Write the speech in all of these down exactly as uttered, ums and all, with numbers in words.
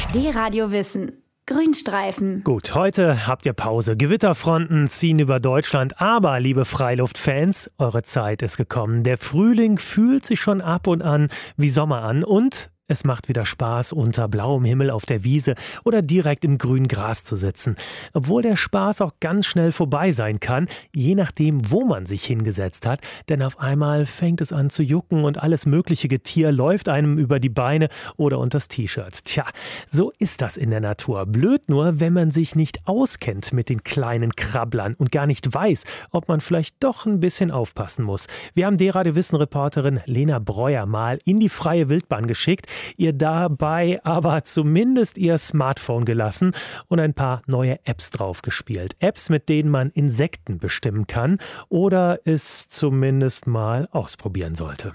D-Radio Wissen. Grünstreifen. Gut, heute habt ihr Pause. Gewitterfronten ziehen über Deutschland. Aber, liebe Freiluftfans, eure Zeit ist gekommen. Der Frühling fühlt sich schon ab und an wie Sommer an. Und es macht wieder Spaß, unter blauem Himmel auf der Wiese oder direkt im grünen Gras zu sitzen. Obwohl der Spaß auch ganz schnell vorbei sein kann, je nachdem, wo man sich hingesetzt hat. Denn auf einmal fängt es an zu jucken und alles mögliche Getier läuft einem über die Beine oder unters T-Shirt. Tja, so ist das in der Natur. Blöd nur, wenn man sich nicht auskennt mit den kleinen Krabblern und gar nicht weiß, ob man vielleicht doch ein bisschen aufpassen muss. Wir haben D-Radio Wissen-Reporterin Lena Breuer mal in die freie Wildbahn geschickt, ihr dabei aber zumindest ihr Smartphone gelassen und ein paar neue Apps draufgespielt. Apps, mit denen man Insekten bestimmen kann oder es zumindest mal ausprobieren sollte.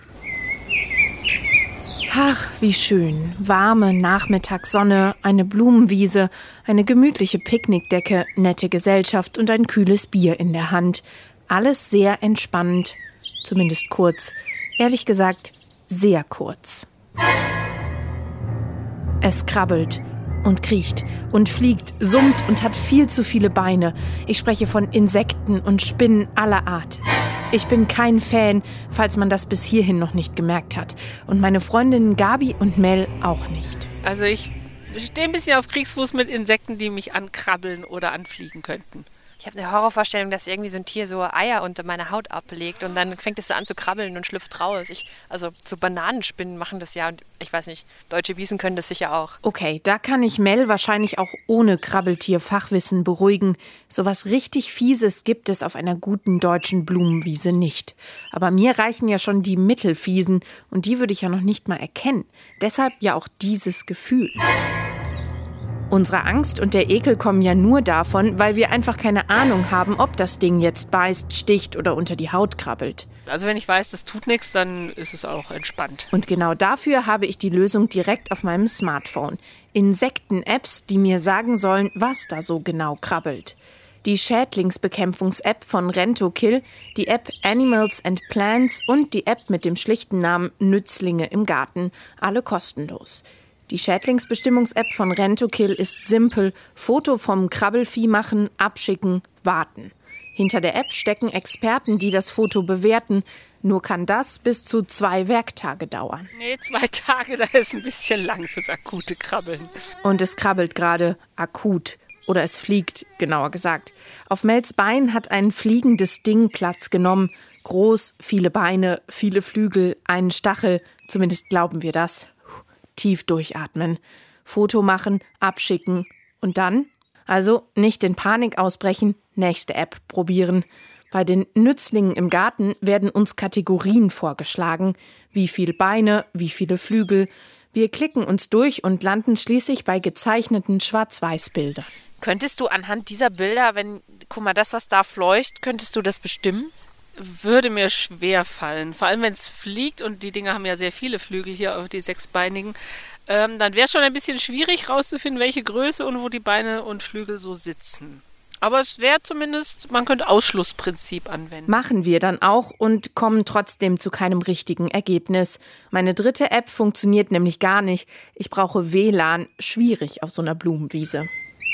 Ach, wie schön. Warme Nachmittagssonne, eine Blumenwiese, eine gemütliche Picknickdecke, nette Gesellschaft und ein kühles Bier in der Hand. Alles sehr entspannend. Zumindest kurz. Ehrlich gesagt, sehr kurz. Es krabbelt und kriecht und fliegt, summt und hat viel zu viele Beine. Ich spreche von Insekten und Spinnen aller Art. Ich bin kein Fan, falls man das bis hierhin noch nicht gemerkt hat. Und meine Freundinnen Gabi und Mel auch nicht. Also ich stehe ein bisschen auf Kriegsfuß mit Insekten, die mich ankrabbeln oder anfliegen könnten. Ich habe eine Horrorvorstellung, dass irgendwie so ein Tier so Eier unter meine Haut ablegt und dann fängt es so an zu krabbeln und schlüpft raus. Ich, also so Bananenspinnen machen das ja und ich weiß nicht, deutsche Wiesen können das sicher auch. Okay, da kann ich Mel wahrscheinlich auch ohne Krabbeltier-Fachwissen beruhigen. So was richtig Fieses gibt es auf einer guten deutschen Blumenwiese nicht. Aber mir reichen ja schon die Mittelfiesen und die würde ich ja noch nicht mal erkennen. Deshalb ja auch dieses Gefühl. Unsere Angst und der Ekel kommen ja nur davon, weil wir einfach keine Ahnung haben, ob das Ding jetzt beißt, sticht oder unter die Haut krabbelt. Also wenn ich weiß, das tut nichts, dann ist es auch entspannt. Und genau dafür habe ich die Lösung direkt auf meinem Smartphone. Insekten-Apps, die mir sagen sollen, was da so genau krabbelt. Die Schädlingsbekämpfungs-App von Rentokill, die App Animals and Plants und die App mit dem schlichten Namen Nützlinge im Garten, alle kostenlos. Die Schädlingsbestimmungs-App von Rentokill ist simpel. Foto vom Krabbelvieh machen, abschicken, warten. Hinter der App stecken Experten, die das Foto bewerten. Nur kann das bis zu zwei Werktage dauern. Nee, zwei Tage, da ist ein bisschen lang fürs akute Krabbeln. Und es krabbelt gerade akut. Oder es fliegt, genauer gesagt. Auf Mels Bein hat ein fliegendes Ding Platz genommen. Groß, viele Beine, viele Flügel, einen Stachel. Zumindest glauben wir das. Tief durchatmen, Foto machen, abschicken und dann? Also nicht in Panik ausbrechen, nächste App probieren. Bei den Nützlingen im Garten werden uns Kategorien vorgeschlagen. Wie viele Beine, wie viele Flügel. Wir klicken uns durch und landen schließlich bei gezeichneten Schwarz-Weiß-Bildern. Könntest du anhand dieser Bilder, wenn, guck mal, das, was da fleucht, könntest du das bestimmen? Würde mir schwer fallen. Vor allem, wenn es fliegt und die Dinger haben ja sehr viele Flügel hier, auf die sechsbeinigen, ähm, dann wäre es schon ein bisschen schwierig rauszufinden, welche Größe und wo die Beine und Flügel so sitzen. Aber es wäre zumindest, man könnte Ausschlussprinzip anwenden. Machen wir dann auch und kommen trotzdem zu keinem richtigen Ergebnis. Meine dritte App funktioniert nämlich gar nicht. Ich brauche W L A N, schwierig auf so einer Blumenwiese.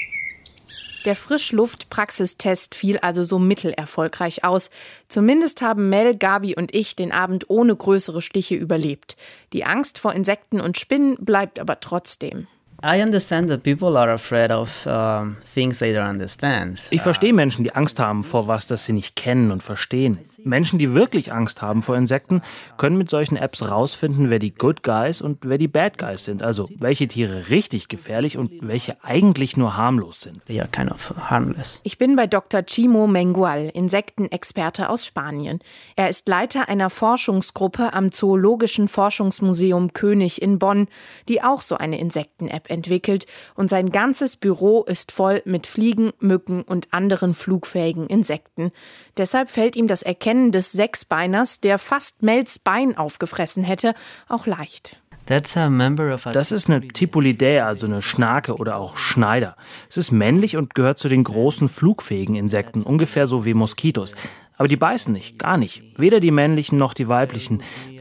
Der Frischluft-Praxistest fiel also so mittelerfolgreich aus. Zumindest haben Mel, Gabi und ich den Abend ohne größere Stiche überlebt. Die Angst vor Insekten und Spinnen bleibt aber trotzdem. I understand that people are afraid of um, things they don't understand. Ich verstehe Menschen, die Angst haben vor was, das sie nicht kennen und verstehen. Menschen, die wirklich Angst haben vor Insekten, können mit solchen Apps rausfinden, wer die Good Guys und wer die Bad Guys sind. Also welche Tiere richtig gefährlich und welche eigentlich nur harmlos sind. They are kind of harmless. Ich bin bei Doktor Chimo Mengual, Insektenexperte aus Spanien. Er ist Leiter einer Forschungsgruppe am Zoologischen Forschungsmuseum König in Bonn, die auch so eine Insekten-App entwickelt und sein ganzes Büro ist voll mit Fliegen, Mücken und anderen flugfähigen Insekten. Deshalb fällt ihm das Erkennen des Sechsbeiners, der fast Mels Bein aufgefressen hätte, auch leicht. Das ist eine Tipulidae, also eine Schnake oder auch Schneider. Es ist männlich und gehört zu den großen flugfähigen Insekten, ungefähr so wie Moskitos. Aber die beißen nicht, gar nicht. Weder die männlichen noch die weiblichen.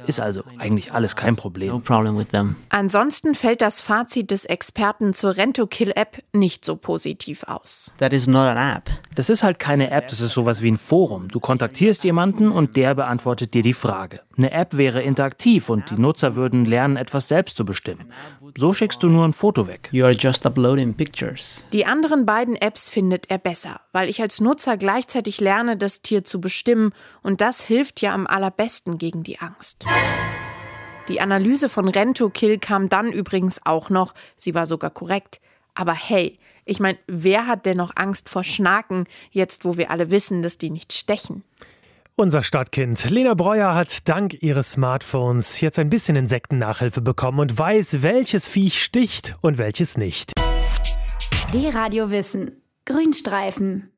Ist also eigentlich alles kein Problem. No problem with them. Ansonsten fällt das Fazit des Experten zur Rentokill-App nicht so positiv aus. That is not an app. Das ist halt keine App, das ist sowas wie ein Forum. Du kontaktierst jemanden und der beantwortet dir die Frage. Eine App wäre interaktiv und die Nutzer würden lernen, etwas selbst zu bestimmen. So schickst du nur ein Foto weg. You are just uploading pictures. Die anderen beiden Apps findet er besser, weil ich als Nutzer gleichzeitig lerne, das Tier zu bestimmen und das hilft ja am allerbesten gegen die Angst. Die Analyse von Rentokill kam dann übrigens auch noch, sie war sogar korrekt. Aber hey, ich meine, wer hat denn noch Angst vor Schnaken, jetzt wo wir alle wissen, dass die nicht stechen? Unser Stadtkind Lena Breuer hat dank ihres Smartphones jetzt ein bisschen Insektennachhilfe bekommen und weiß, welches Viech sticht und welches nicht. D-Radio Wissen. Grünstreifen.